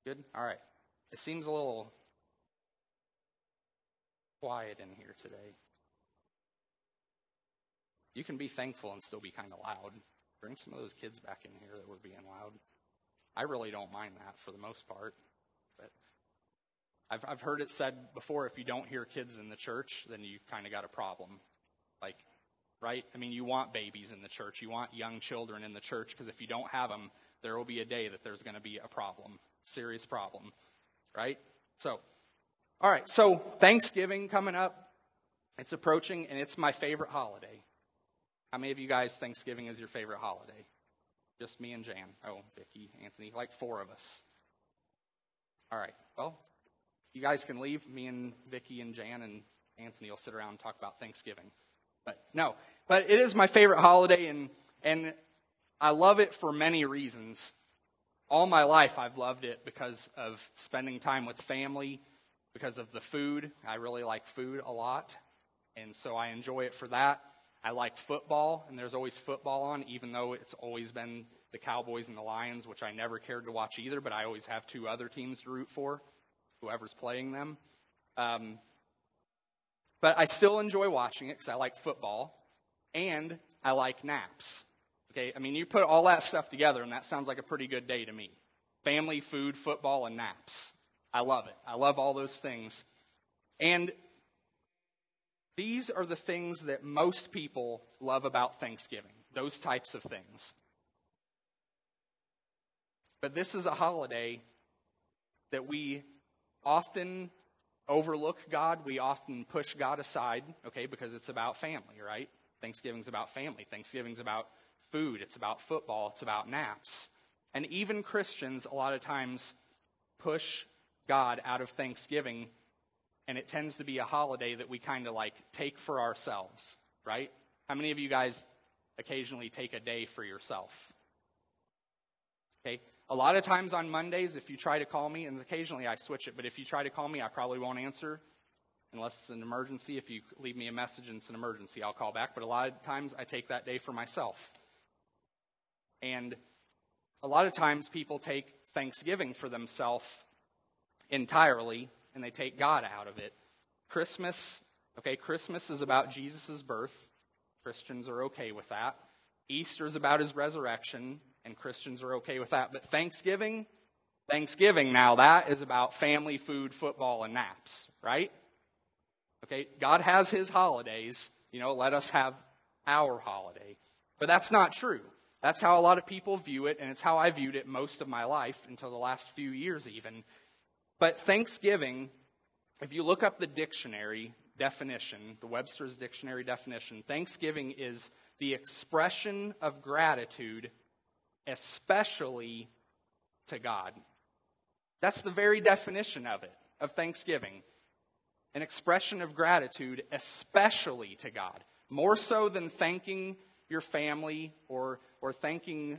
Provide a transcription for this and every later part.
Good? All right. It seems a little quiet in here today. You can be thankful and still be kind of loud. Bring some of those kids back in here that were being loud. I really don't mind that for the most part. But I've heard it said before, if you don't hear kids in the church, then you kind of got a problem. Like, right? I mean, you want babies in the church. You want young children in the church, because if you don't have them, there will be a day that there's going to be a problem, serious problem, right? So, all right, so Thanksgiving coming up. It's approaching, and it's my favorite holiday. How many of you guys, Thanksgiving is your favorite holiday? Just me and Jan. Oh, Vicki, Anthony, like 4 of us. All right, well, you guys can leave. Me and Vicki and Jan and Anthony will sit around and talk about Thanksgiving. But it is my favorite holiday, and I love it for many reasons. All my life I've loved it because of spending time with family, because of the food. I really like food a lot, and so I enjoy it for that. I like football, and there's always football on, even though it's always been the Cowboys and the Lions, which I never cared to watch either, but I always have 2 other teams to root for, whoever's playing them. But I still enjoy watching it because I like football, and I like naps. Okay, I mean, you put all that stuff together, and that sounds like a pretty good day to me. Family, food, football, and naps. I love it. I love all those things. And these are the things that most people love about Thanksgiving, those types of things. But this is a holiday that we often overlook God. We often push God aside, okay, because it's about family, right? Thanksgiving's about family. Thanksgiving's about food. It's about football. It's about naps. And even Christians a lot of times push God out of Thanksgiving, and it tends to be a holiday that we kind of like take for ourselves, right? How many of you guys occasionally take a day for yourself? Okay, a lot of times on Mondays, if you try to call me, and occasionally I switch it, but if you try to call me, I probably won't answer unless it's an emergency. If you leave me a message and it's an emergency, I'll call back. But a lot of times I take that day for myself. And a lot of times people take Thanksgiving for themselves entirely, and they take God out of it. Christmas is about Jesus' birth. Christians are okay with that. Easter is about his resurrection, and Christians are okay with that. But Thanksgiving now, that is about family, food, football, and naps, right? Okay, God has his holidays, let us have our holiday. But that's not true. That's how a lot of people view it, and it's how I viewed it most of my life, until the last few years even. But Thanksgiving, if you look up the dictionary definition, the Webster's Dictionary definition, Thanksgiving is the expression of gratitude, especially to God. That's the very definition of it, of Thanksgiving. An expression of gratitude, especially to God. More so than thanking your family or thanking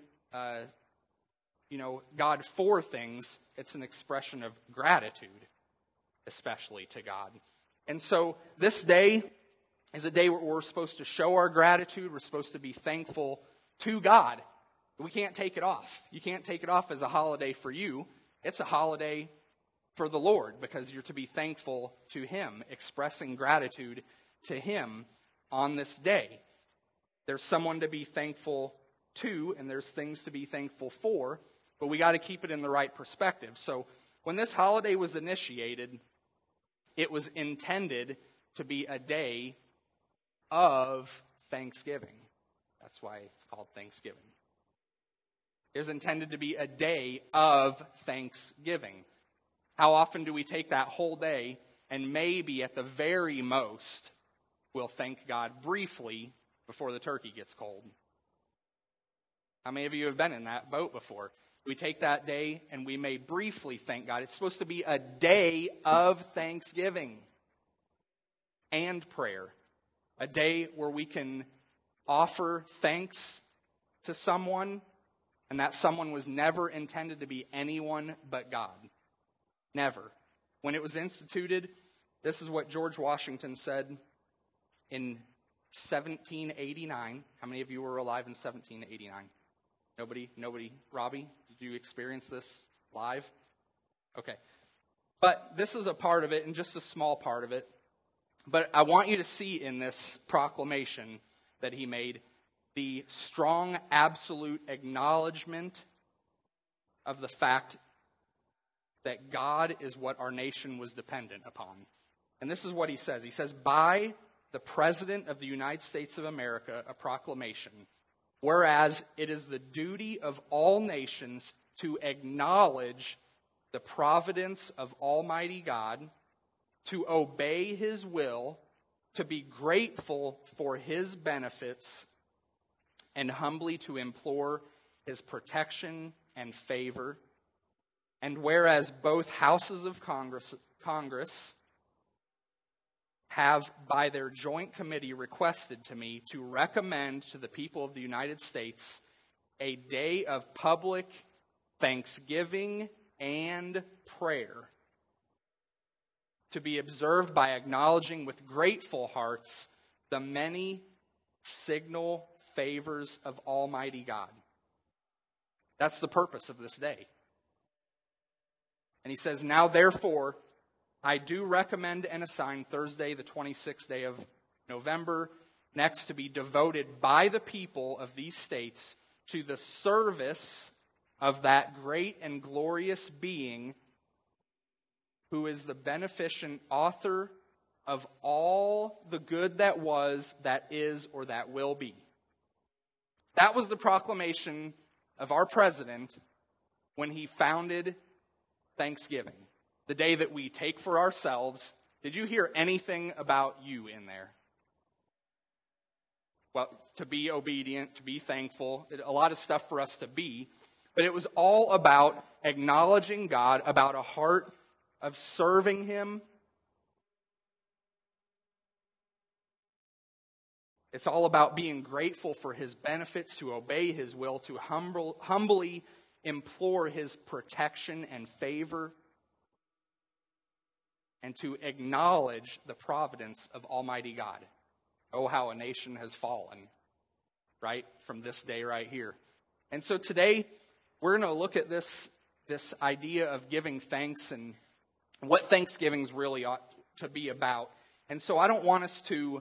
God for things. It's an expression of gratitude, especially to God. And so this day is a day where we're supposed to show our gratitude. We're supposed to be thankful to God. We can't take it off. You can't take it off as a holiday for you. It's a holiday for the Lord, because you're to be thankful to him, expressing gratitude to him on this day. There's someone to be thankful to, and there's things to be thankful for, but we got to keep it in the right perspective. So when this holiday was initiated, it was intended to be a day of Thanksgiving. That's why it's called Thanksgiving. It was intended to be a day of Thanksgiving. How often do we take that whole day and maybe at the very most we'll thank God briefly before the turkey gets cold? How many of you have been in that boat before? We take that day and we may briefly thank God. It's supposed to be a day of thanksgiving and prayer. A day where we can offer thanks to someone, and that someone was never intended to be anyone but God. Never. When it was instituted, this is what George Washington said in 1789. How many of you were alive in 1789? Nobody? Robbie, did you experience this live? Okay. But this is a part of it, and just a small part of it. But I want you to see in this proclamation that he made the strong, absolute acknowledgement of the fact that God is what our nation was dependent upon. And this is what he says. He says, by the President of the United States of America, a proclamation, whereas it is the duty of all nations to acknowledge the providence of Almighty God, to obey his will, to be grateful for his benefits, and humbly to implore his protection and favor. And whereas both houses of Congress have, by their joint committee, requested to me to recommend to the people of the United States a day of public thanksgiving and prayer to be observed by acknowledging with grateful hearts the many signal favors of Almighty God. That's the purpose of this day. And he says, now therefore, I do recommend and assign Thursday, the 26th day of November, next to be devoted by the people of these states to the service of that great and glorious being who is the beneficent author of all the good that was, that is, or that will be. That was the proclamation of our president when he founded Thanksgiving, the day that we take for ourselves. Did you hear anything about you in there? Well, to be obedient, to be thankful, a lot of stuff for us to be, but it was all about acknowledging God, about a heart of serving him. It's all about being grateful for his benefits, to obey his will, to humbly implore his protection and favor, and to acknowledge the providence of Almighty God. Oh, how a nation has fallen, right, from this day right here. And so today, we're going to look at this idea of giving thanks and what Thanksgiving's really ought to be about. And so I don't want us to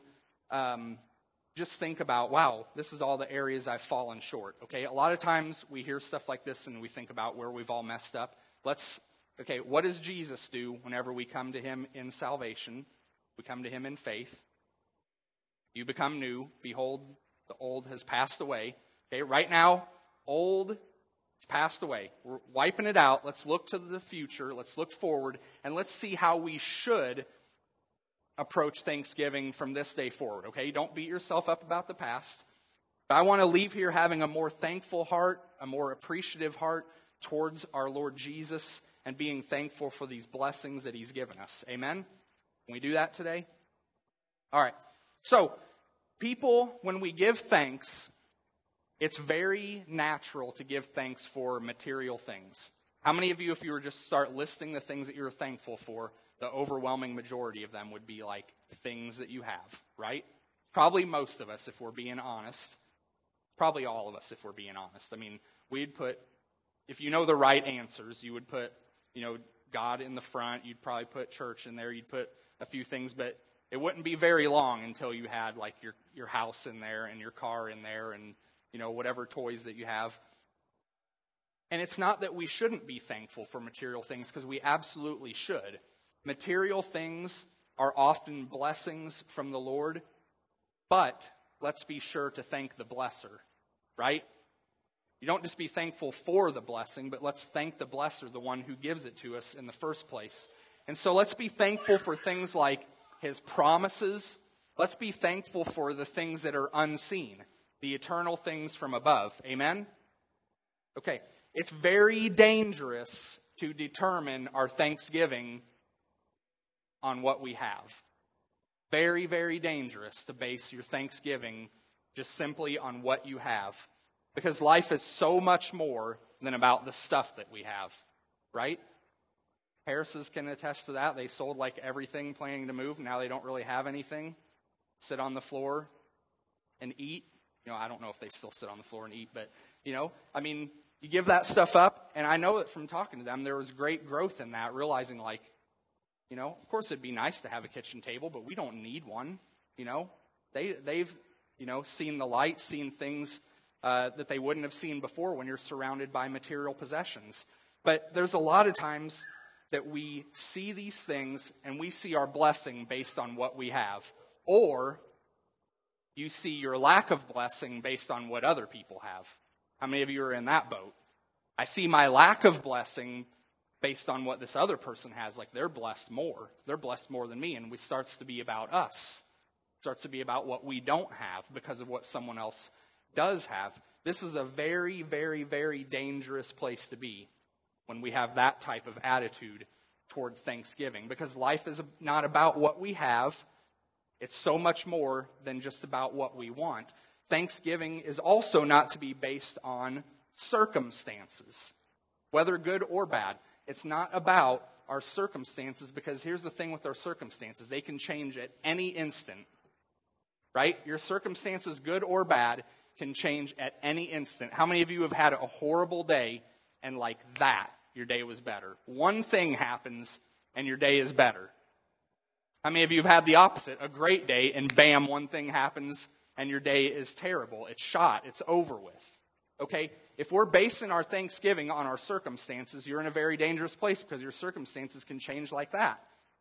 just think about, wow, this is all the areas I've fallen short. Okay, a lot of times we hear stuff like this and we think about where we've all messed up. Okay, what does Jesus do whenever we come to him in salvation? We come to him in faith. You become new. Behold, the old has passed away. Okay, right now, old has passed away. We're wiping it out. Let's look to the future. Let's look forward. And let's see how we should approach Thanksgiving from this day forward, okay? Don't beat yourself up about the past. But I want to leave here having a more thankful heart, a more appreciative heart towards our Lord Jesus, and being thankful for these blessings that he's given us. Amen? Can we do that today? All right. So, people, when we give thanks, it's very natural to give thanks for material things. How many of you, if you were just to start listing the things that you're thankful for, the overwhelming majority of them would be like things that you have, right? Probably most of us, if we're being honest. Probably all of us, if we're being honest. I mean, we'd put, if you know the right answers, you would put, God in the front. You'd probably put church in there. You'd put a few things, but it wouldn't be very long until you had like your house in there and your car in there and, whatever toys that you have. And it's not that we shouldn't be thankful for material things, because we absolutely should. Material things are often blessings from the Lord, but let's be sure to thank the blesser, right? You don't just be thankful for the blessing, but let's thank the blesser, the one who gives it to us in the first place. And so let's be thankful for things like his promises. Let's be thankful for the things that are unseen, the eternal things from above. Amen? Okay, it's very dangerous to determine our thanksgiving on what we have. Very, very dangerous to base your thanksgiving just simply on what you have. Because life is so much more than about the stuff that we have, right? Harris's can attest to that. They sold like everything planning to move. Now they don't really have anything. Sit on the floor and eat. I don't know if they still sit on the floor and eat, but, You give that stuff up, and I know that from talking to them, there was great growth in that, realizing like, of course it'd be nice to have a kitchen table, but we don't need one. They've seen the light, seen things that they wouldn't have seen before when you're surrounded by material possessions. But there's a lot of times that we see these things and we see our blessing based on what we have. Or you see your lack of blessing based on what other people have. How many of you are in that boat? I see my lack of blessing based on what this other person has. Like they're blessed more. They're blessed more than me. And it starts to be about us. It starts to be about what we don't have because of what someone else does have. This is a very, very, very dangerous place to be when we have that type of attitude toward Thanksgiving. Because life is not about what we have. It's so much more than just about what we want. Thanksgiving is also not to be based on circumstances, whether good or bad. It's not about our circumstances, because here's the thing with our circumstances. They can change at any instant, right? Your circumstances, good or bad, can change at any instant. How many of you have had a horrible day and like that, your day was better? One thing happens and your day is better. How many of you have had the opposite? A great day and bam, one thing happens and your day is terrible. It's shot. It's over with. Okay? If we're basing our Thanksgiving on our circumstances, you're in a very dangerous place, because your circumstances can change like that.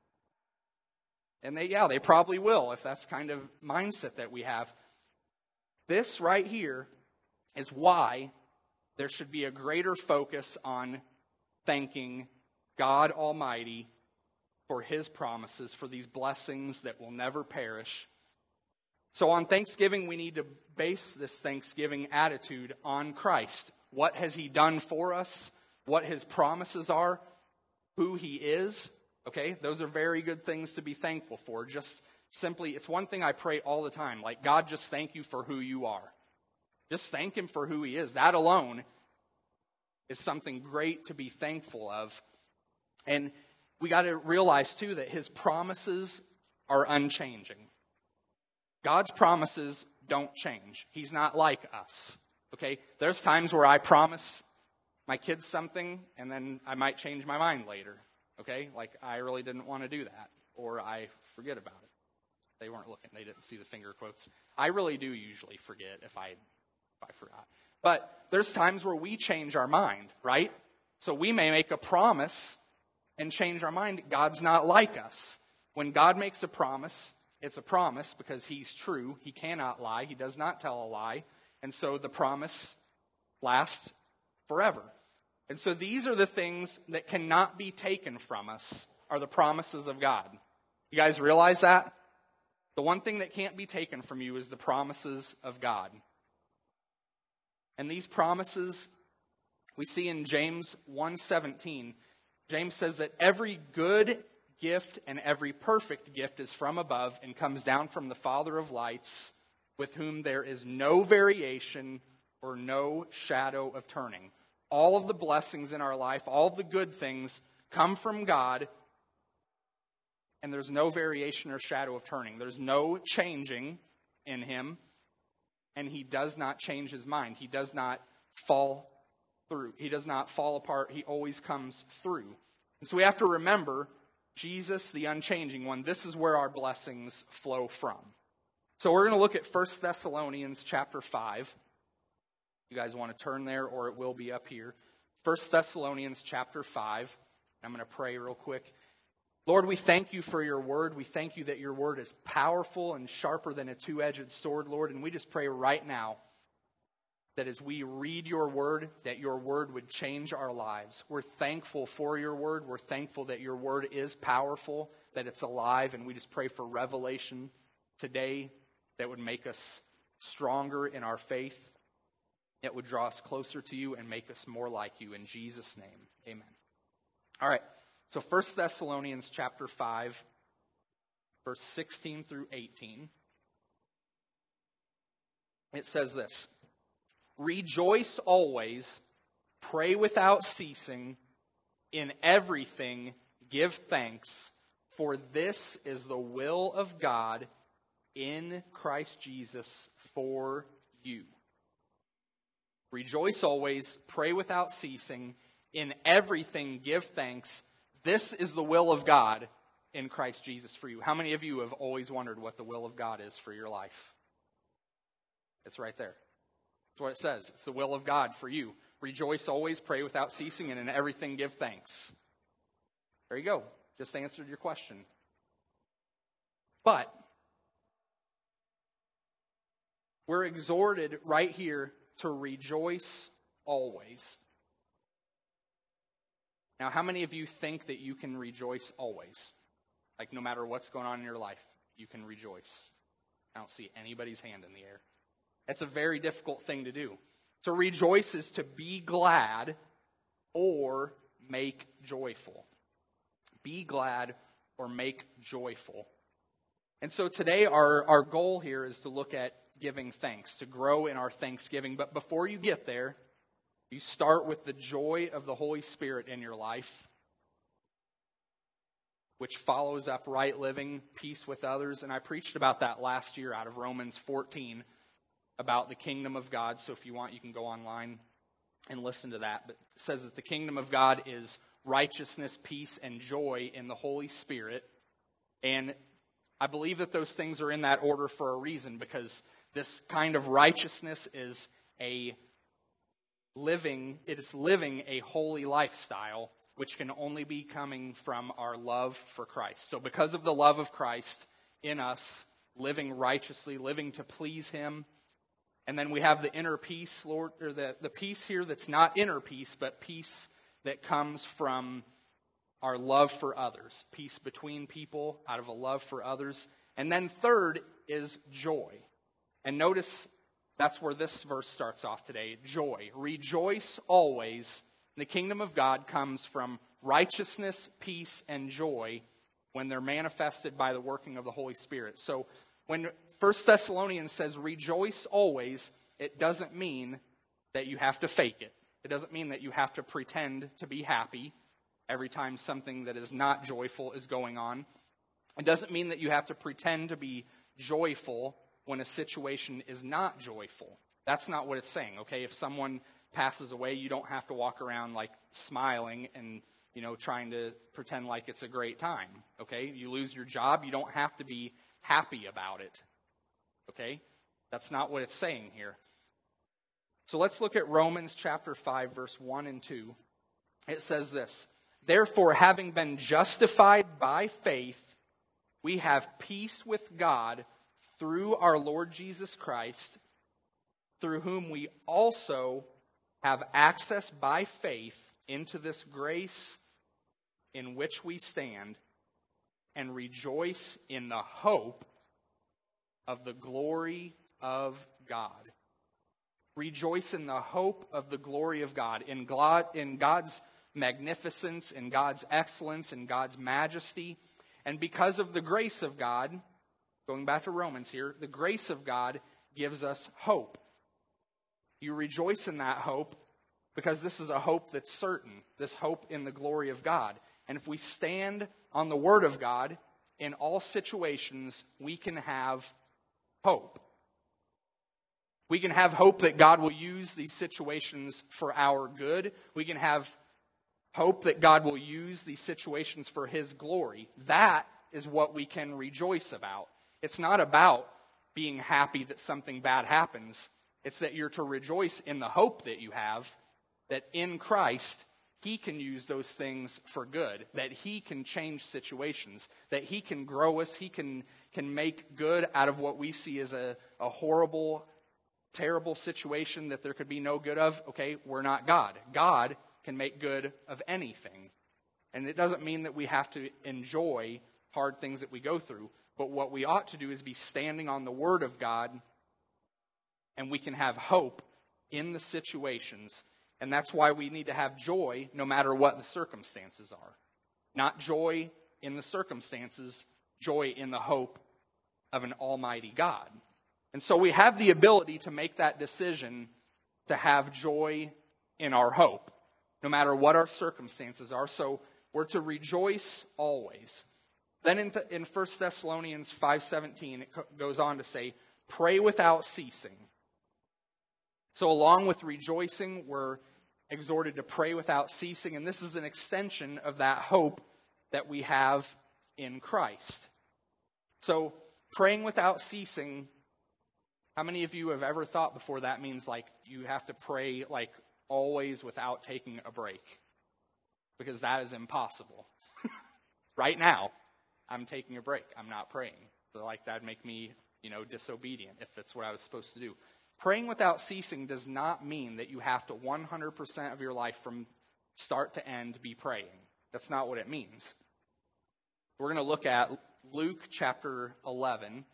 And they probably will, if that's kind of mindset that we have. This right here is why there should be a greater focus on thanking God Almighty for His promises, for these blessings that will never perish. So on Thanksgiving, we need to base this Thanksgiving attitude on Christ. What has He done for us? What His promises are? Who He is? Okay, those are very good things to be thankful for. Just simply, it's one thing I pray all the time. Like, God, just thank you for who you are. Just thank Him for who He is. That alone is something great to be thankful of. And we got to realize, too, that His promises are unchanging. God's promises don't change. He's not like us. Okay? There's times where I promise my kids something, and then I might change my mind later. Okay? Like, I really didn't want to do that. Or I forget about it. They weren't looking. They didn't see the finger quotes. I really do usually forget if I forgot. But there's times where we change our mind, right? So we may make a promise and change our mind. God's not like us. When God makes a promise, it's a promise because He's true. He cannot lie. He does not tell a lie. And so the promise lasts forever. And so these are the things that cannot be taken from us, are the promises of God. You guys realize that? The one thing that can't be taken from you is the promises of God. And these promises, we see in James 1:17. James says that every good gift and every perfect gift is from above and comes down from the Father of lights, with whom there is no variation or no shadow of turning. All of the blessings in our life, all of the good things come from God, and there's no variation or shadow of turning. There's no changing in Him, and He does not change His mind. He does not fall through. He does not fall apart. He always comes through. And so we have to remember Jesus, the unchanging one. This is where our blessings flow from. So we're going to look at 1 Thessalonians chapter 5. You guys want to turn there, or it will be up here. 1 Thessalonians chapter 5. I'm going to pray real quick. Lord, we thank you for your word. We thank you that your word is powerful and sharper than a two-edged sword, Lord. And we just pray right now that as we read your word, that your word would change our lives. We're thankful for your word. We're thankful that your word is powerful, that it's alive. And we just pray for revelation today that would make us stronger in our faith, that would draw us closer to you and make us more like you. In Jesus' name, amen. All right. So 1 Thessalonians chapter 5, verse 16 through 18. It says this: Rejoice always, pray without ceasing, in everything give thanks, for this is the will of God in Christ Jesus for you. Rejoice always, pray without ceasing, in everything give thanks. This is the will of God in Christ Jesus for you. How many of you have always wondered what the will of God is for your life? It's right there. That's what it says. It's the will of God for you. Rejoice always, pray without ceasing, and in everything give thanks. There you go. Just answered your question. But we're exhorted right here to rejoice always. Now, how many of you think that you can rejoice always? Like, no matter what's going on in your life, you can rejoice. I don't see anybody's hand in the air. It's a very difficult thing to do. To rejoice is to be glad or make joyful. Be glad or make joyful. And so today our goal here is to look at giving thanks, to grow in our thanksgiving. But before you get there, you start with the joy of the Holy Spirit in your life, which follows up right living, peace with others. And I preached about that last year out of Romans 14, about the kingdom of God. So if you want, you can go online and listen to that. But it says that the kingdom of God is righteousness, peace, and joy in the Holy Spirit. And I believe that those things are in that order for a reason, because this kind of righteousness is living a holy lifestyle, which can only be coming from our love for Christ. So because of the love of Christ in us, living righteously, living to please Him, and then we have the inner peace, Lord, or the peace here that's not inner peace, but peace that comes from our love for others. Peace between people out of a love for others. And then third is joy. And notice that's where this verse starts off today. Joy. Rejoice always. The kingdom of God comes from righteousness, peace, and joy when they're manifested by the working of the Holy Spirit. So when 1 Thessalonians says rejoice always, it doesn't mean that you have to fake it. It doesn't mean that you have to pretend to be happy every time something that is not joyful is going on. It doesn't mean that you have to pretend to be joyful when a situation is not joyful. That's not what it's saying, okay? If someone passes away, you don't have to walk around like smiling and, trying to pretend like it's a great time, okay? You lose your job, you don't have to be happy about it, okay? That's not what it's saying here. So let's look at Romans chapter 5, verse 1 and 2. It says this: Therefore, having been justified by faith, we have peace with God through our Lord Jesus Christ, through whom we also have access by faith into this grace in which we stand, and rejoice in the hope of the glory of God. Rejoice in the hope of the glory of God, in God's magnificence, in God's excellence, in God's majesty. And because of the grace of God, going back to Romans here, the grace of God gives us hope. You rejoice in that hope because this is a hope that's certain, this hope in the glory of God. And if we stand on the Word of God, in all situations, we can have hope. We can have hope that God will use these situations for our good. We can have hope that God will use these situations for His glory. That is what we can rejoice about. It's not about being happy that something bad happens. It's that you're to rejoice in the hope that you have, that in Christ, He can use those things for good, that He can change situations, that He can grow us, He can make good out of what we see as a horrible, terrible situation that there could be no good of. Okay, we're not God. God can make good of anything. And it doesn't mean that we have to enjoy hard things that we go through. But what we ought to do is be standing on the Word of God, and we can have hope in the situations. And that's why we need to have joy no matter what the circumstances are. Not joy in the circumstances, joy in the hope of an almighty God. And so we have the ability to make that decision to have joy in our hope, no matter what our circumstances are. So we're to rejoice always. Then in 1 Thessalonians 5:17, it goes on to say, pray without ceasing. So along with rejoicing, we're exhorted to pray without ceasing, and this is an extension of that hope that we have in Christ. So praying without ceasing, how many of you have ever thought before that means like you have to pray like always without taking a break? Because that is impossible. Right now, I'm taking a break. I'm not praying. So like that'd make me, disobedient if that's what I was supposed to do. Praying without ceasing does not mean that you have to 100% of your life from start to end be praying. That's not what it means. We're going to look at Luke chapter 11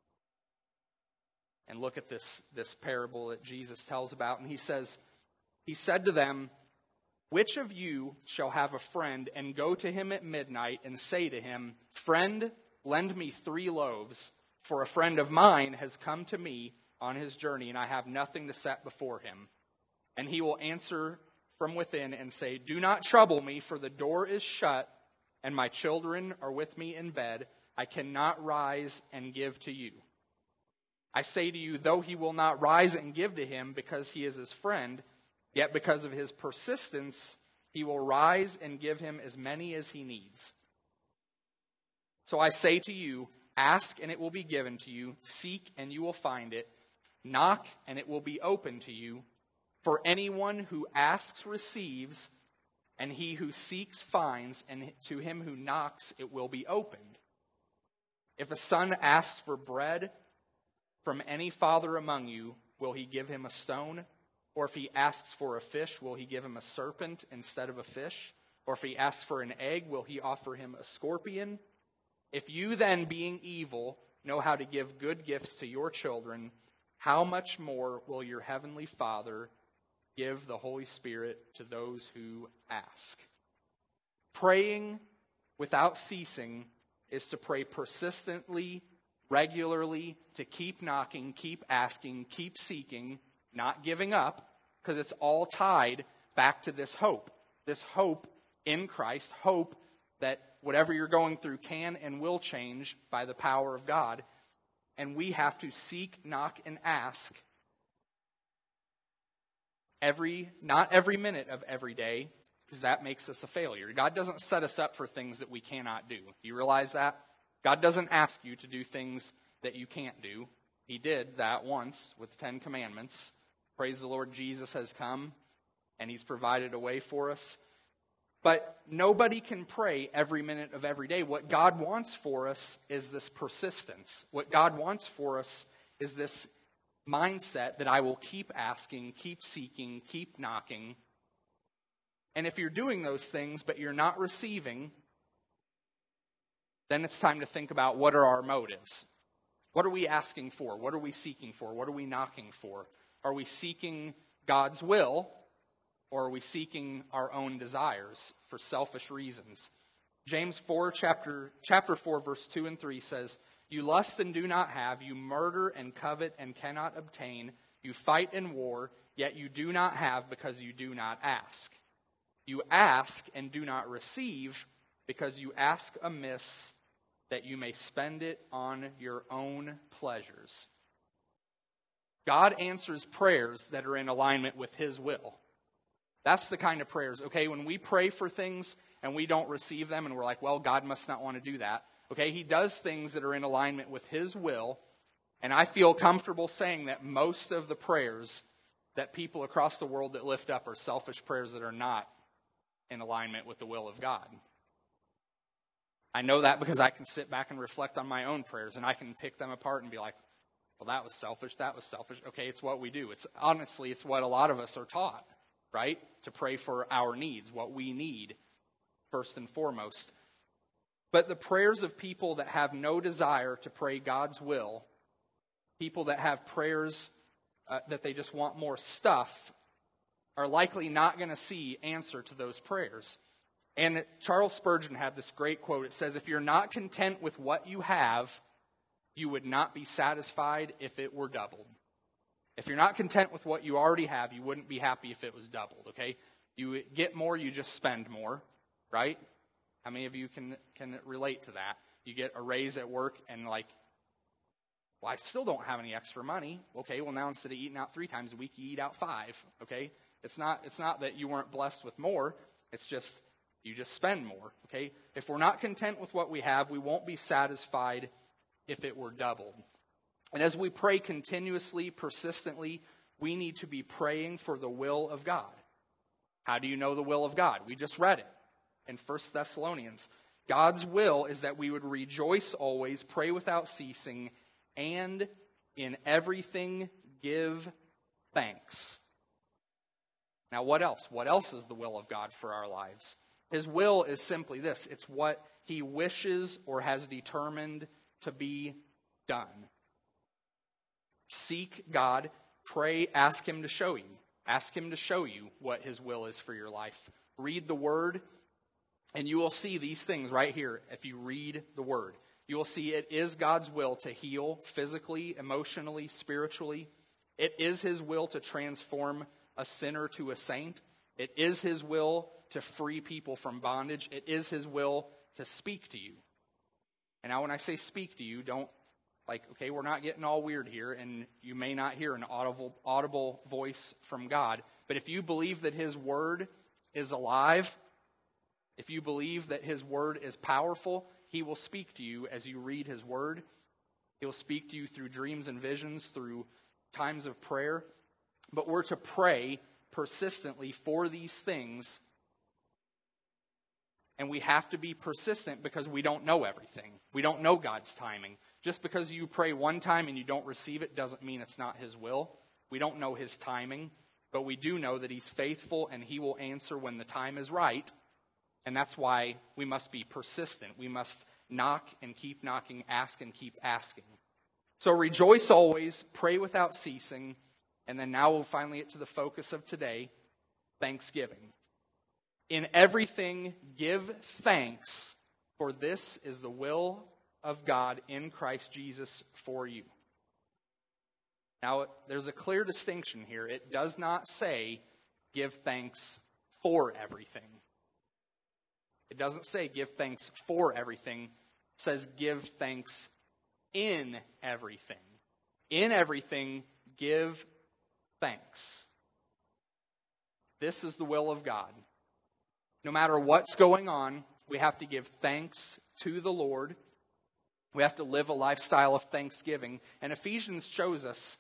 and look at this parable that Jesus tells about. And he said to them, "Which of you shall have a friend and go to him at midnight and say to him, 'Friend, lend me 3 loaves, for a friend of mine has come to me on his journey, and I have nothing to set before him?' And he will answer from within and say, 'Do not trouble me, for the door is shut, and my children are with me in bed. I cannot rise and give to you.' I say to you, though he will not rise and give to him because he is his friend, yet because of his persistence, he will rise and give him as many as he needs. So I say to you, ask and it will be given to you, seek and you will find it, knock and it will be open to you. For anyone who asks receives, and he who seeks finds, and to him who knocks it will be opened. If a son asks for bread from any father among you, will he give him a stone? Or if he asks for a fish, will he give him a serpent instead of a fish? Or if he asks for an egg, will he offer him a scorpion? If you then, being evil, know how to give good gifts to your children, how much more will your heavenly Father give the Holy Spirit to those who ask?" Praying without ceasing is to pray persistently, regularly, to keep knocking, keep asking, keep seeking, not giving up, because it's all tied back to this hope in Christ, hope that whatever you're going through can and will change by the power of God. And we have to seek, knock, and ask not every minute of every day, because that makes us a failure. God doesn't set us up for things that we cannot do. You realize that? God doesn't ask you to do things that you can't do. He did that once with the 10 Commandments. Praise the Lord, Jesus has come, and he's provided a way for us. But nobody can pray every minute of every day. What God wants for us is this persistence. What God wants for us is this mindset that I will keep asking, keep seeking, keep knocking. And if you're doing those things, but you're not receiving, then it's time to think about what are our motives. What are we asking for? What are we seeking for? What are we knocking for? Are we seeking God's will, or are we seeking our own desires for selfish reasons? James 4, chapter 4, verse 2 and 3 says, "You lust and do not have, you murder and covet and cannot obtain, you fight and war, yet you do not have because you do not ask. You ask and do not receive because you ask amiss, that you may spend it on your own pleasures." God answers prayers that are in alignment with his will. That's the kind of prayers, okay, when we pray for things and we don't receive them and we're like, well, God must not want to do that. Okay, he does things that are in alignment with his will, and I feel comfortable saying that most of the prayers that people across the world that lift up are selfish prayers that are not in alignment with the will of God. I know that because I can sit back and reflect on my own prayers, and I can pick them apart and be like, well, that was selfish, that was selfish. Okay, it's what we do. It's what a lot of us are taught, right? To pray for our needs, what we need, first and foremost. But the prayers of people that have no desire to pray God's will, people that have prayers that they just want more stuff, are likely not going to see answer to those prayers. And Charles Spurgeon had this great quote. It says, "If you're not content with what you have, you would not be satisfied if it were doubled." If you're not content with what you already have, you wouldn't be happy if it was doubled, okay? You get more, you just spend more, right? How many of you can relate to that? You get a raise at work and Well, I still don't have any extra money. Okay, well now instead of eating out 3 times a week, you eat out 5. Okay, it's not that you weren't blessed with more. It's just you just spend more. Okay, if we're not content with what we have, we won't be satisfied if it were doubled. And as we pray continuously, persistently, we need to be praying for the will of God. How do you know the will of God? We just read it in 1 Thessalonians. God's will is that we would rejoice always, pray without ceasing, and in everything give thanks. Now what else? What else is the will of God for our lives? His will is simply this. It's what he wishes or has determined to be done. Seek God, pray, ask him to show you. Ask him to show you what his will is for your life. Read the word, and you will see these things right here if you read the word. You will see it is God's will to heal physically, emotionally, spiritually. It is his will to transform a sinner to a saint. It is his will to free people from bondage. It is his will to speak to you. And now when I say speak to you, don't okay, we're not getting all weird here, and you may not hear an audible voice from God. But if you believe that his word is alive, if you believe that his word is powerful, he will speak to you as you read his word. He'll speak to you through dreams and visions, through times of prayer. But we're to pray persistently for these things. And we have to be persistent because we don't know everything. We don't know God's timing. Just because you pray one time and you don't receive it doesn't mean it's not his will. We don't know his timing, but we do know that he's faithful and he will answer when the time is right. And that's why we must be persistent. We must knock and keep knocking, ask and keep asking. So rejoice always, pray without ceasing, and then now we'll finally get to the focus of today, thanksgiving. In everything give thanks, for this is the will of God in Christ Jesus for you. Now, there's a clear distinction here. It does not say give thanks for everything. It doesn't say give thanks for everything. It says give thanks in everything. In everything, give thanks. This is the will of God. No matter what's going on, we have to give thanks to the Lord. We have to live a lifestyle of thanksgiving. And Ephesians shows us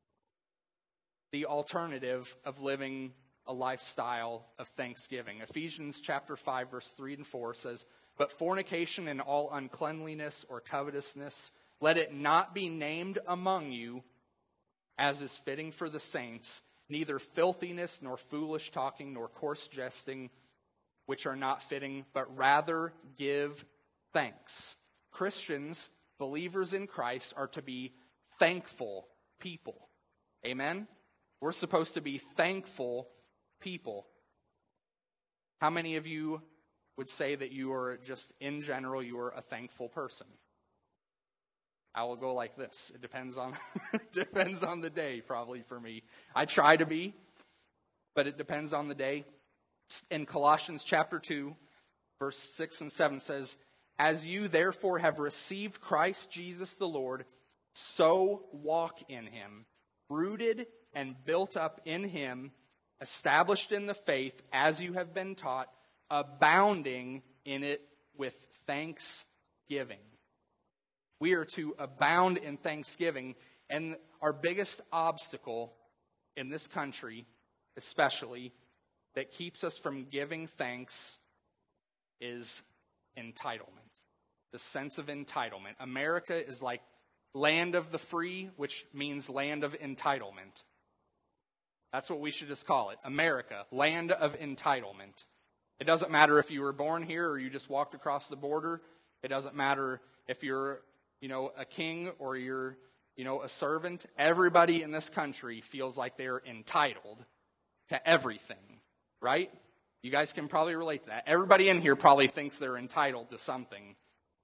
the alternative of living a lifestyle of thanksgiving. Ephesians chapter 5, verse 3 and 4 says, "But fornication and all uncleanliness or covetousness, let it not be named among you, as is fitting for the saints, neither filthiness, nor foolish talking, nor coarse jesting, which are not fitting, but rather give thanks." Christians, believers in Christ, are to be thankful people. Amen? We're supposed to be thankful people. How many of you would say that you are just, in general, you are a thankful person? I will go like this. It depends on depends on the day, probably for me. I try to be, but it depends on the day. In Colossians chapter 2, verse 6 and 7 says, "As you therefore have received Christ Jesus the Lord, so walk in him, rooted and built up in him, established in the faith as you have been taught, abounding in it with thanksgiving." We are to abound in thanksgiving, and our biggest obstacle in this country, especially, that keeps us from giving thanks is entitlement. The sense of entitlement. America is like land of the free, which means land of entitlement. That's what we should just call it. America, land of entitlement. It doesn't matter if you were born here or you just walked across the border. It doesn't matter if you're, a king or you're, a servant. Everybody in this country feels like they're entitled to everything, right? You guys can probably relate to that. Everybody in here probably thinks they're entitled to something.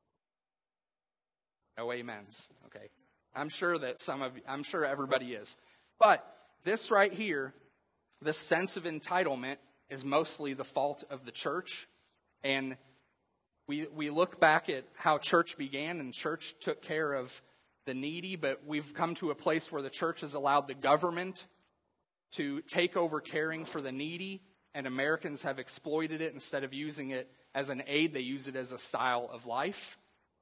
No amens. Okay. I'm sure everybody is. But this right here, this sense of entitlement is mostly the fault of the church. And we look back at how church began, and church took care of the needy, but we've come to a place where the church has allowed the government to take over caring for the needy, and Americans have exploited it. Instead of using it as an aid, they use it as a style of life.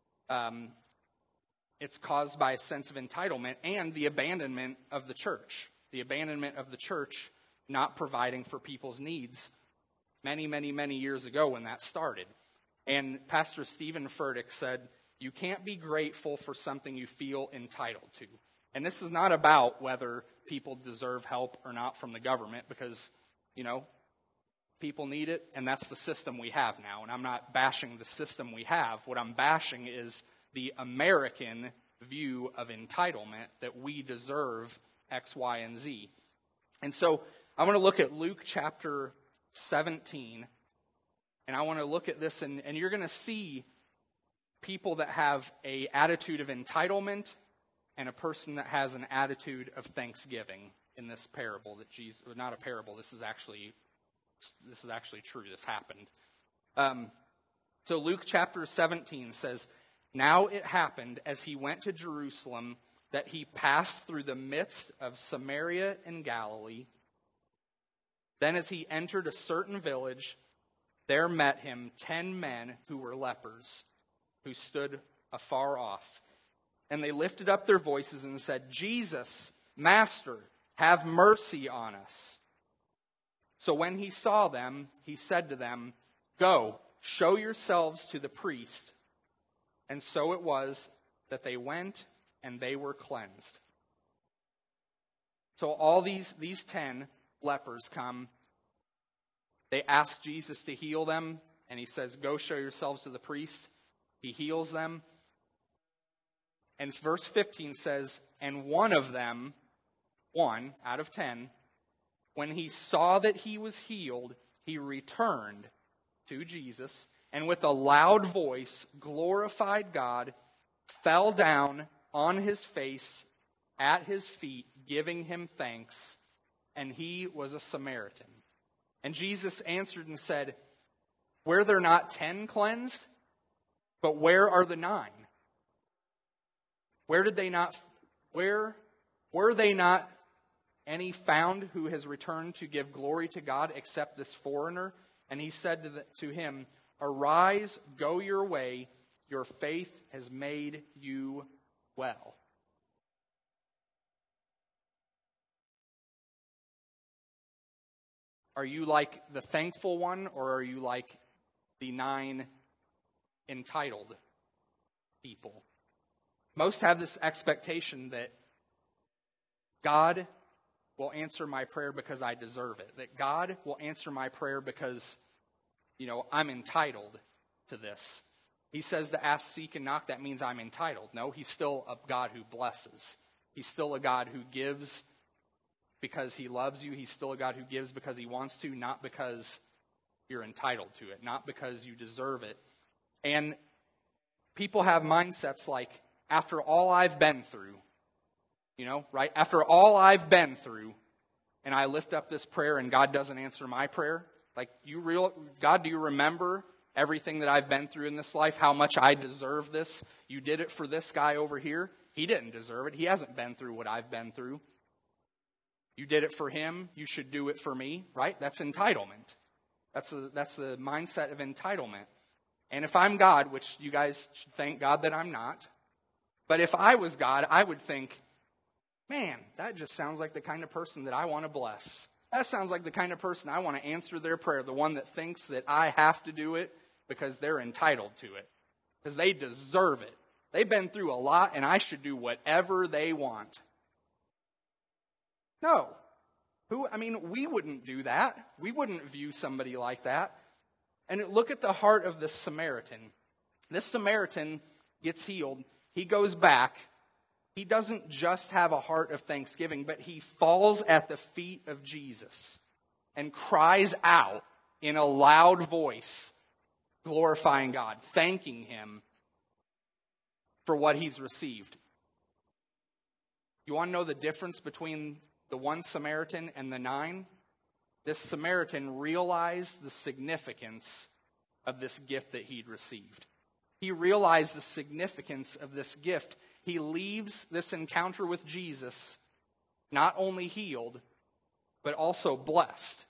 It's caused by a sense of entitlement and the abandonment of the church. The abandonment of the church not providing for people's needs many, many, many years ago when that started. And Pastor Stephen Furtick said, you can't be grateful for something you feel entitled to. And this is not about whether people deserve help or not from the government, because, people need it, and that's the system we have now. And I'm not bashing the system we have. What I'm bashing is the American view of entitlement, that we deserve X, Y, and Z. And so I want to look at Luke chapter 17, and I want to look at this, and you're going to see people that have an attitude of entitlement and a person that has an attitude of thanksgiving in this parable that Jesus, not a parable, this is actually true, this happened. So Luke chapter 17 says, now it happened as he went to Jerusalem that he passed through the midst of Samaria and Galilee. Then as he entered a certain village, there met him 10 men who were lepers, who stood afar off. And they lifted up their voices and said, Jesus, Master, have mercy on us. So when he saw them, he said to them, go, show yourselves to the priest. And so it was that they went and they were cleansed. So all these 10 lepers come. They ask Jesus to heal them, and he says, go show yourselves to the priest. He heals them. And verse 15 says, and one of them, 1 out of 10, when he saw that he was healed, he returned to Jesus, and with a loud voice glorified God, fell down on his face at his feet, giving him thanks, and he was a Samaritan. And Jesus answered and said, were there not 10 cleansed? But where are the 9? Were they not any found who has returned to give glory to God except this foreigner? And he said to him, arise, go your way, your faith has made you well. Are you like the thankful one, or are you like the 9 entitled people? Most have this expectation that God will answer my prayer because I deserve it. That God will answer my prayer because, I'm entitled to this. He says to ask, seek, and knock. That means I'm entitled. No, he's still a God who blesses. He's still a God who gives because he loves you. He's still a God who gives because he wants to, not because you're entitled to it, not because you deserve it. And people have mindsets like, after all I've been through, right? After all I've been through, and I lift up this prayer and God doesn't answer my prayer. Like, God, do you remember everything that I've been through in this life? How much I deserve this? You did it for this guy over here. He didn't deserve it. He hasn't been through what I've been through. You did it for him. You should do it for me, right? That's entitlement. That's the mindset of entitlement. And if I'm God, which you guys should thank God that I'm not, but if I was God, I would think, man, that just sounds like the kind of person that I want to bless. That sounds like the kind of person I want to answer their prayer, the one that thinks that I have to do it because they're entitled to it, because they deserve it. They've been through a lot, and I should do whatever they want. No. We wouldn't do that. We wouldn't view somebody like that. And look at the heart of this Samaritan. This Samaritan gets healed. He goes back. He doesn't just have a heart of thanksgiving, but he falls at the feet of Jesus and cries out in a loud voice, glorifying God, thanking him for what he's received. You want to know the difference between the one Samaritan and the 9? This Samaritan realized the significance of this gift that he'd received. He realized the significance of this gift. He leaves this encounter with Jesus not only healed, but also blessed.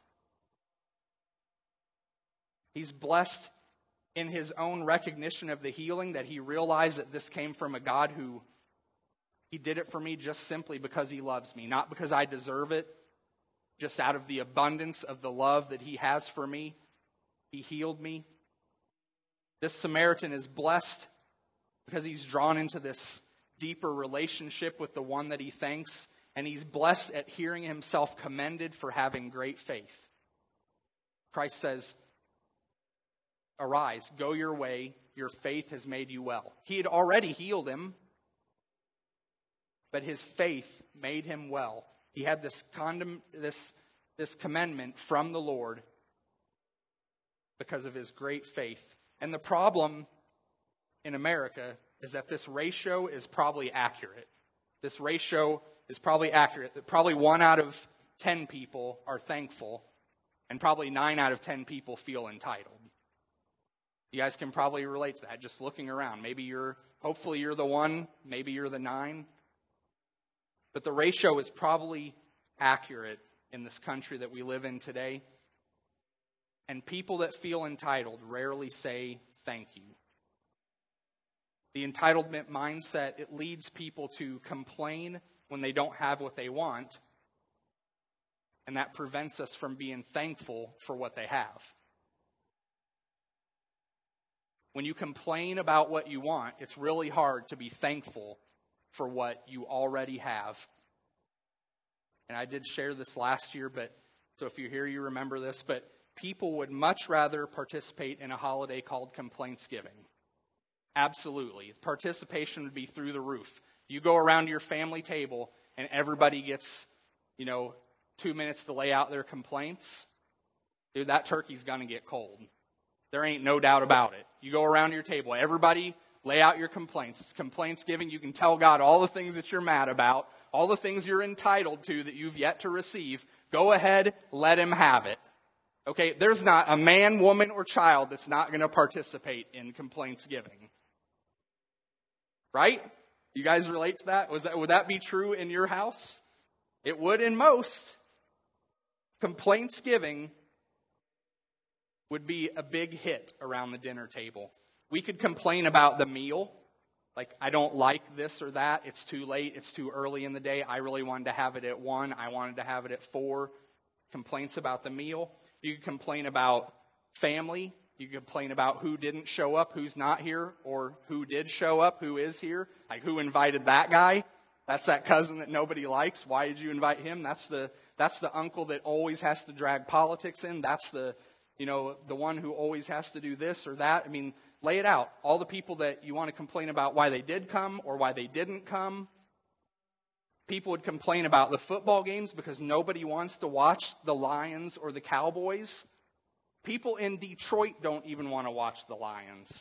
He's blessed in his own recognition of the healing, that he realized that this came from a God who, he did it for me just simply because he loves me, not because I deserve it, just out of the abundance of the love that he has for me. He healed me. This Samaritan is blessed because he's drawn into this deeper relationship with the one that he thanks, and he's blessed at hearing himself commended for having great faith. Christ says, "Arise, go your way, your faith has made you well." He had already healed him, but his faith made him well. He had this commendment from the Lord because of his great faith. And the problem in America is that this ratio is probably accurate. This ratio is probably accurate. That probably 1 out of 10 people are thankful, and probably 9 out of 10 people feel entitled. You guys can probably relate to that, just looking around. Hopefully you're the 1, maybe you're the 9. But the ratio is probably accurate in this country that we live in today. And people that feel entitled rarely say thank you. The entitlement mindset, it leads people to complain when they don't have what they want, and that prevents us from being thankful for what they have. When you complain about what you want, it's really hard to be thankful for what you already have. And I did share this last year, so if you're here, you remember this, but people would much rather participate in a holiday called Complaintsgiving. Absolutely. Participation would be through the roof. You go around your family table and everybody gets, 2 minutes to lay out their complaints. Dude, that turkey's going to get cold. There ain't no doubt about it. You go around your table, everybody lay out your complaints. It's Complaintsgiving. You can tell God all the things that you're mad about, all the things you're entitled to that you've yet to receive. Go ahead, let him have it. Okay, there's not a man, woman, or child that's not going to participate in Complaintsgiving. Right? You guys relate to that? Would that be true in your house? It would in most. Complaintsgiving would be a big hit around the dinner table. We could complain about the meal. Like, I don't like this or that. It's too late. It's too early in the day. I really wanted to have it at 1. I wanted to have it at 4. Complaints about the meal. You could complain about family. You could complain about who didn't show up, who's not here, or who did show up, who is here. Like, who invited that guy? That's that cousin that nobody likes. Why did you invite him? That's the uncle that always has to drag politics in. That's the one who always has to do this or that. I mean, lay it out. All the people that you want to complain about why they did come or why they didn't come. People would complain about the football games because nobody wants to watch the Lions or the Cowboys. People in Detroit don't even want to watch the Lions.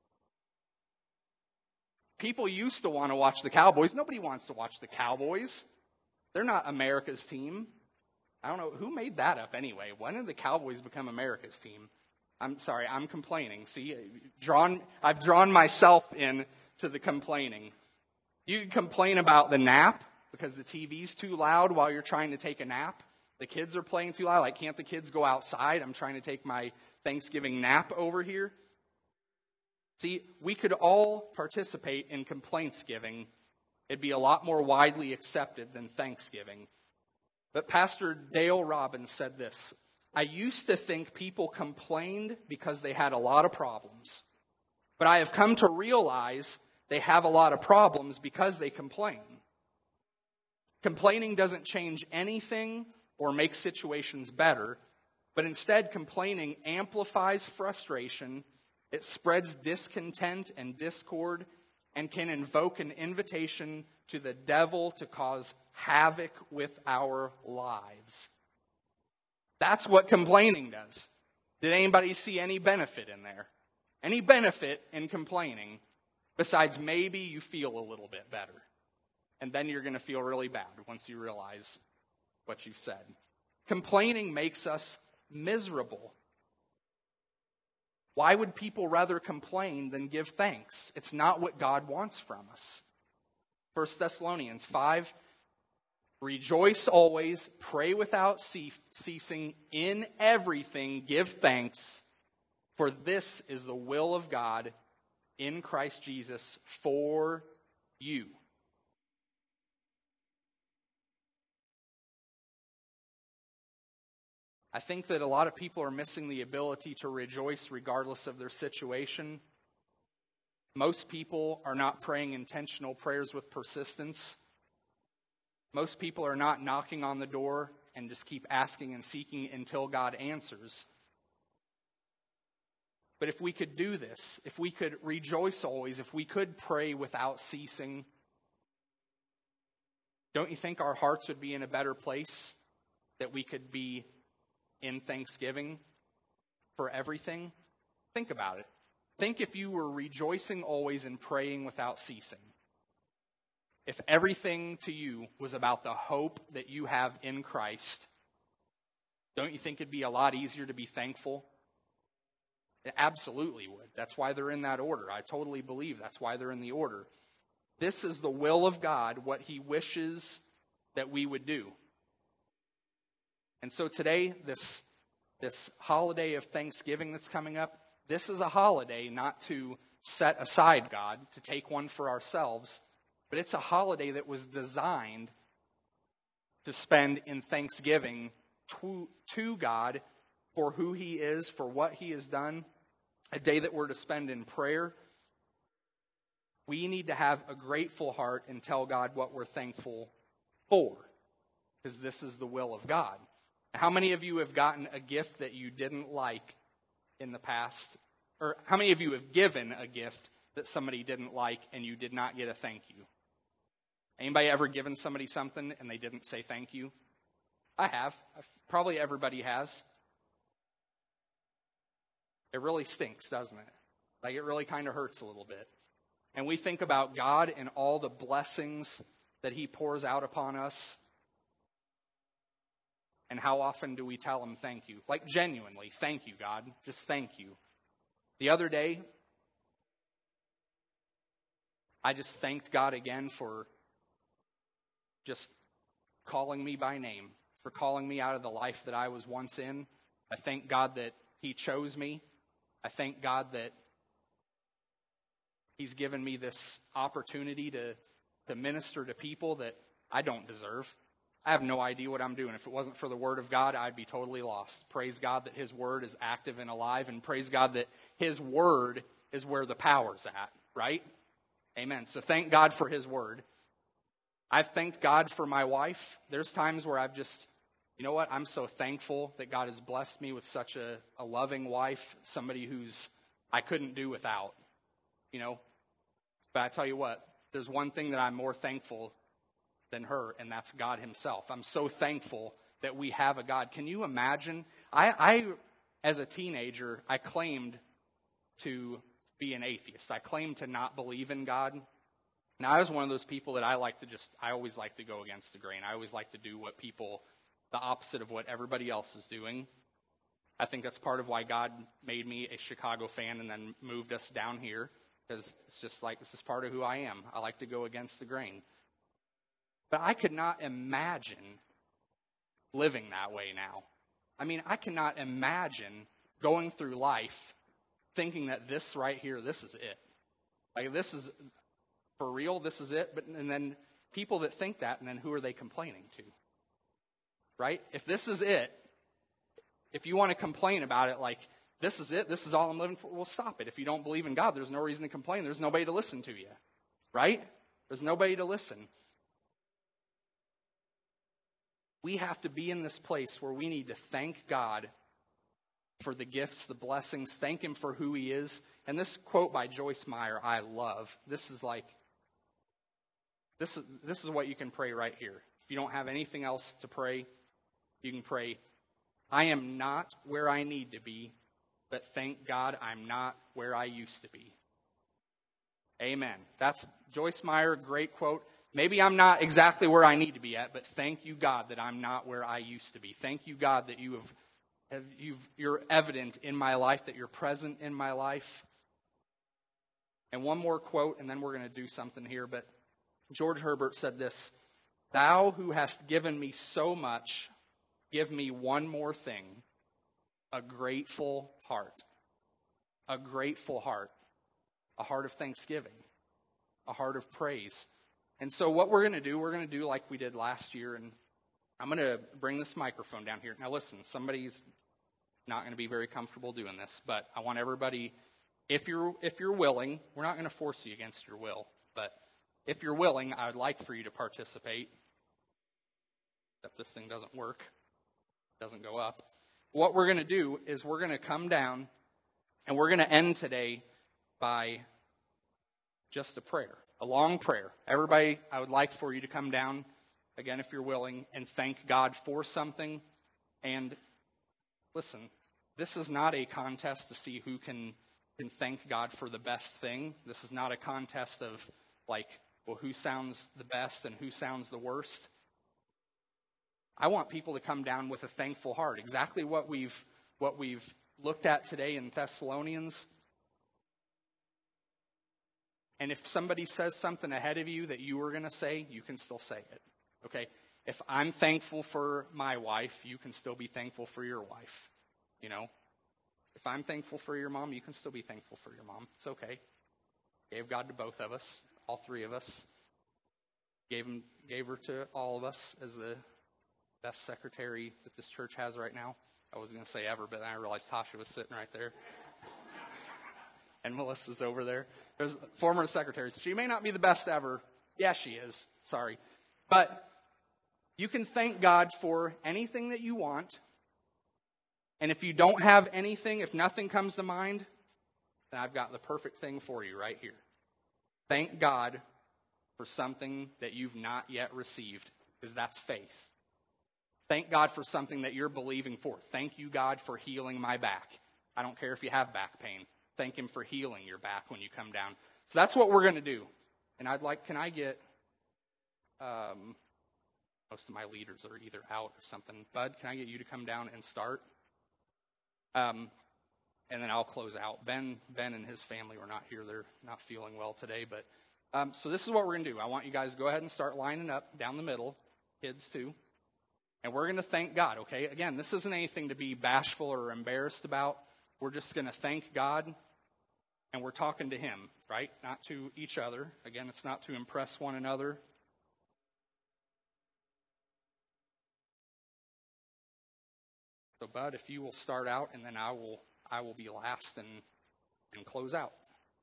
People used to want to watch the Cowboys. Nobody wants to watch the Cowboys. They're not America's team. I don't know. Who made that up anyway? When did the Cowboys become America's team? I'm sorry, I'm complaining. See, I've drawn myself in to the complaining. You can complain about the nap because the TV's too loud while you're trying to take a nap. The kids are playing too loud. Like, can't the kids go outside? I'm trying to take my Thanksgiving nap over here. See, we could all participate in Complaintsgiving. It'd be a lot more widely accepted than Thanksgiving. But Pastor Dale Robbins said this: I used to think people complained because they had a lot of problems. But I have come to realize they have a lot of problems because they complain. Complaining doesn't change anything or make situations better, but instead complaining amplifies frustration, it spreads discontent and discord, and can invoke an invitation to the devil to cause havoc with our lives. That's what complaining does. Did anybody see any benefit in there? Any benefit in complaining besides maybe you feel a little bit better? And then you're going to feel really bad once you realize what you've said. Complaining makes us miserable. Why would people rather complain than give thanks? It's not what God wants from us. 1 Thessalonians 5, rejoice always, pray without ceasing, in everything give thanks, for this is the will of God in Christ Jesus for you. I think that a lot of people are missing the ability to rejoice regardless of their situation. Most people are not praying intentional prayers with persistence. Most people are not knocking on the door and just keep asking and seeking until God answers. But if we could do this, if we could rejoice always, if we could pray without ceasing, don't you think our hearts would be in a better place? That we could be in thanksgiving for everything? Think about it. Think if you were rejoicing always and praying without ceasing. If everything to you was about the hope that you have in Christ, don't you think it'd be a lot easier to be thankful? It absolutely would. That's why they're in that order. I totally believe that's why they're in the order. This is the will of God, what He wishes that we would do. And so today, this holiday of Thanksgiving that's coming up, this is a holiday not to set aside God, to take one for ourselves, but it's a holiday that was designed to spend in thanksgiving to God for who He is, for what He has done, a day that we're to spend in prayer. We need to have a grateful heart and tell God what we're thankful for, because this is the will of God. How many of you have gotten a gift that you didn't like in the past? Or how many of you have given a gift that somebody didn't like and you did not get a thank you? Anybody ever given somebody something and they didn't say thank you? I have. Probably everybody has. It really stinks, doesn't it? Like, it really kind of hurts a little bit. And we think about God and all the blessings that He pours out upon us. And how often do we tell Him thank you? Like, genuinely, thank you, God. Just thank you. The other day, I just thanked God again for just calling me by name, for calling me out of the life that I was once in. I thank God that He chose me. I thank God that He's given me this opportunity to minister to people that I don't deserve. I have no idea what I'm doing. If it wasn't for the Word of God, I'd be totally lost. Praise God that His Word is active and alive, and praise God that His Word is where the power's at, right? Amen. So thank God for His Word. I've thanked God for my wife. There's times where I've just, you know what, I'm so thankful that God has blessed me with such a loving wife, somebody who's I couldn't do without, you know. But I tell you what, there's one thing that I'm more thankful than her, and that's God Himself. I'm so thankful that we have a God. Can you imagine? I as a teenager, I claimed to be an atheist. I claimed to not believe in God. Now, I was one of those people that I always like to go against the grain. I always like to do the opposite of what everybody else is doing. I think that's part of why God made me a Chicago fan and then moved us down here, because it's just like, this is part of who I am. I like to go against the grain. But I could not imagine living that way now. I mean, I cannot imagine going through life thinking that this right here, this is it. Like, this is for real, this is it. And then people that think that, and then who are they complaining to? Right? If this is it, if you want to complain about it like, this is it, this is all I'm living for, well, stop it. If you don't believe in God, there's no reason to complain. There's nobody to listen to you. Right? There's nobody to listen. We have to be in this place where we need to thank God for the gifts, the blessings, thank Him for who He is. And this quote by Joyce Meyer, I love. This is what you can pray right here. If you don't have anything else to pray, you can pray, I am not where I need to be, but thank God I'm not where I used to be. Amen. That's Joyce Meyer, great quote. Maybe I'm not exactly where I need to be at, but thank you, God, that I'm not where I used to be. Thank you, God, that you You're evident in my life, that you're present in my life. And one more quote, and then we're going to do something here. But George Herbert said this: "Thou who hast given me so much, give me one more thing, a grateful heart." A grateful heart. A heart of thanksgiving. A heart of praise. And so what we're going to do like we did last year. And I'm going to bring this microphone down here. Now listen, somebody's not going to be very comfortable doing this, but I want everybody, if you're willing, we're not going to force you against your will, but if you're willing, I would like for you to participate. Except this thing doesn't work, doesn't go up. What we're going to do is we're going to come down and we're going to end today by just a prayer, a long prayer. Everybody, I would like for you to come down, again, if you're willing, and thank God for something. And listen, this is not a contest to see who can thank God for the best thing. This is not a contest of, like, well, who sounds the best and who sounds the worst. I want people to come down with a thankful heart. Exactly what we've looked at today in Thessalonians. And if somebody says something ahead of you that you were going to say, you can still say it. Okay? If I'm thankful for my wife, you can still be thankful for your wife. You know? If I'm thankful for your mom, you can still be thankful for your mom. It's okay. Gave God to both of us, all three of us. Gave her to all of us as the best secretary that this church has right now. I wasn't going to say ever, but then I realized Tasha was sitting right there. And Melissa's over there. There's former secretaries. She may not be the best ever. Yeah, she is. Sorry. But you can thank God for anything that you want. And if you don't have anything, if nothing comes to mind, then I've got the perfect thing for you right here. Thank God for something that you've not yet received, because that's faith. Thank God for something that you're believing for. Thank you, God, for healing my back. I don't care if you have back pain. Thank Him for healing your back when you come down. So that's what we're going to do. And can I get, most of my leaders are either out or something. Bud, can I get you to come down and start? And then I'll close out. Ben and his family were not here. They're not feeling well today. But so this is what we're going to do. I want you guys to go ahead and start lining up down the middle, kids too. And we're going to thank God, okay? Again, this isn't anything to be bashful or embarrassed about. We're just going to thank God, and we're talking to Him, right? Not to each other. Again, it's not to impress one another. So, Bud, if you will start out, and then I will be last and close out.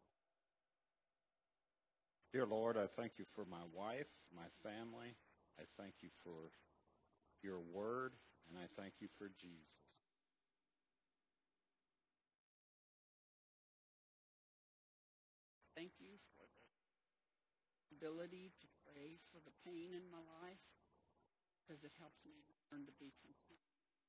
Dear Lord, I thank you for my wife, my family. I thank you for your word, and I thank you for Jesus. Thank you for the ability to pray for the pain in my life, because it helps me learn to be content.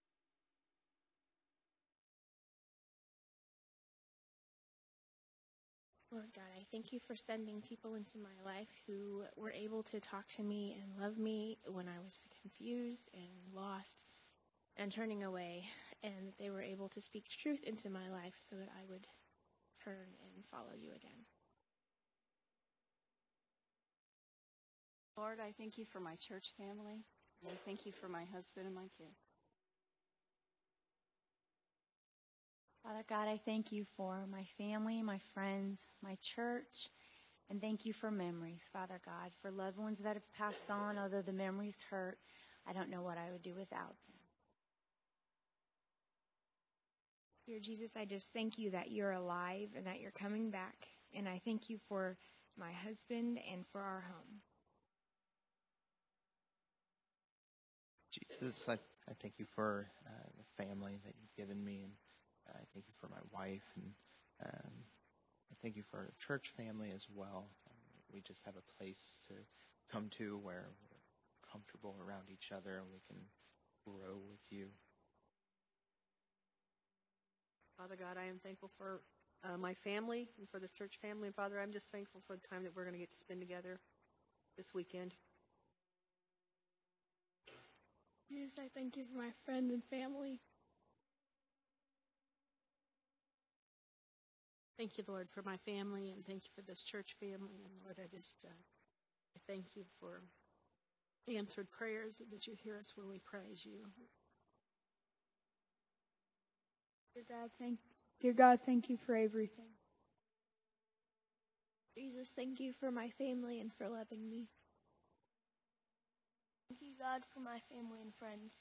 Lord God, I thank you for sending people into my life who were able to talk to me and love me when I was confused and lost and turning away, and that they were able to speak truth into my life so that I would turn and follow you again. Lord, I thank you for my church family, and I thank you for my husband and my kids. Father God, I thank you for my family, my friends, my church, and thank you for memories, Father God, for loved ones that have passed on. Although the memories hurt, I don't know what I would do without them. Dear Jesus, I just thank you that you're alive and that you're coming back. And I thank you for my husband and for our home. Jesus, I thank you for the family that you've given me, and I thank you for my wife, and I thank you for our church family as well. We just have a place to come to where we're comfortable around each other and we can grow with you. Father God, I am thankful for my family and for the church family. And Father, I'm just thankful for the time that we're going to get to spend together this weekend. Jesus, I thank you for my friends and family. Thank you, Lord, for my family, and thank you for this church family. And Lord, I thank you for answered prayers, and that you hear us when we praise you. Dear God, thank you for everything. Jesus, thank you for my family and for loving me. Thank you, God, for my family and friends.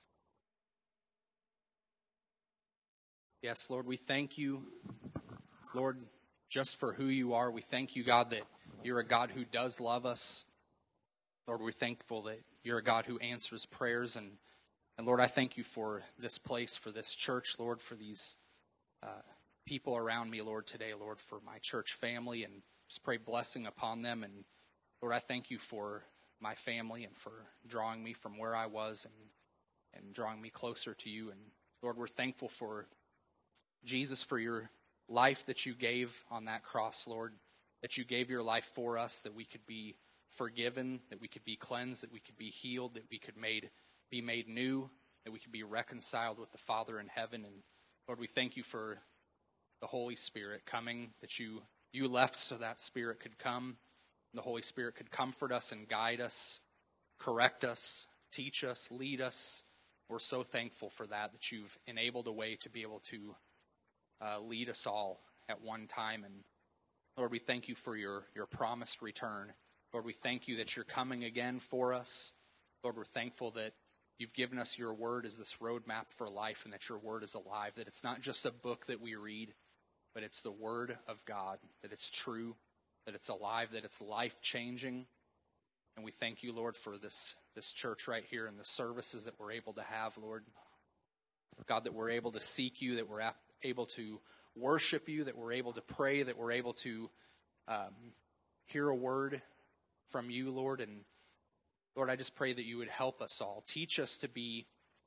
Yes, Lord, we thank you, Lord, just for who you are. We thank you, God, that you're a God who does love us. Lord, we're thankful that you're a God who answers prayers. And Lord, I thank you for this place, for this church, Lord, for these people around me, Lord, today, Lord, for my church family, and just pray blessing upon them. And Lord, I thank you for my family and for drawing me from where I was and drawing me closer to you. And Lord, we're thankful for Jesus, for your life that you gave on that cross, Lord, that you gave your life for us, that we could be forgiven, that we could be cleansed, that we could be healed, that we could be made new, that we could be reconciled with the Father in heaven. And Lord, we thank you for the Holy Spirit coming, that you left so that Spirit could come, and the Holy Spirit could comfort us and guide us, correct us, teach us, lead us. We're so thankful for that you've enabled a way to be able to lead us all at one time. And Lord, we thank you for your promised return. Lord, we thank you that you're coming again for us. Lord, we're thankful that you've given us your word as this roadmap for life, and that your word is alive, that it's not just a book that we read, but it's the word of God, that it's true, that it's alive, that it's life-changing. And we thank you, Lord, for this church right here and the services that we're able to have, Lord. God, that we're able to seek you, that we're able to worship you, that we're able to pray, that we're able to hear a word from you, Lord. And Lord, I just pray that you would help us all. Teach us to be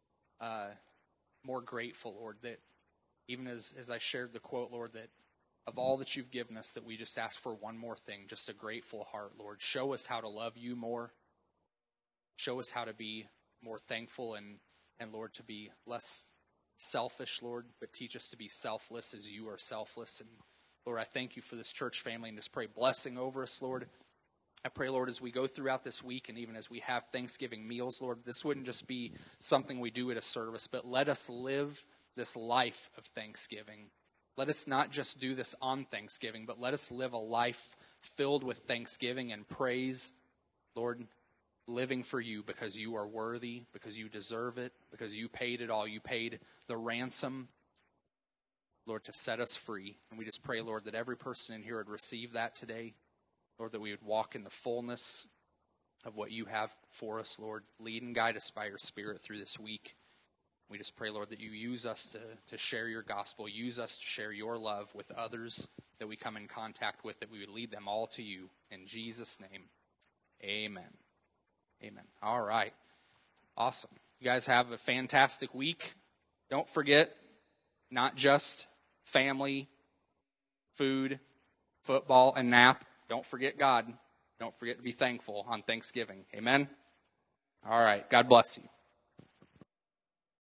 more grateful, Lord, that even as I shared the quote, Lord, that of all that you've given us, that we just ask for one more thing, just a grateful heart, Lord. Show us how to love you more. Show us how to be more thankful and Lord, to be less selfish, Lord, but teach us to be selfless as you are selfless. And Lord, I thank you for this church family, and just pray blessing over us, Lord. I pray, Lord, as we go throughout this week and even as we have Thanksgiving meals, Lord, this wouldn't just be something we do at a service, but let us live this life of Thanksgiving. Let us not just do this on Thanksgiving, but let us live a life filled with thanksgiving and praise, Lord, living for you because you are worthy, because you deserve it, because you paid it all. You paid the ransom, Lord, to set us free. And we just pray, Lord, that every person in here would receive that today. Lord, that we would walk in the fullness of what you have for us, Lord. Lead and guide us by your Spirit through this week. We just pray, Lord, that you use us to share your gospel, use us to share your love with others that we come in contact with, that we would lead them all to you. In Jesus' name, amen. Amen. All right. Awesome. You guys have a fantastic week. Don't forget, not just family, food, football, and nap. Don't forget God. Don't forget to be thankful on Thanksgiving. Amen? All right. God bless you.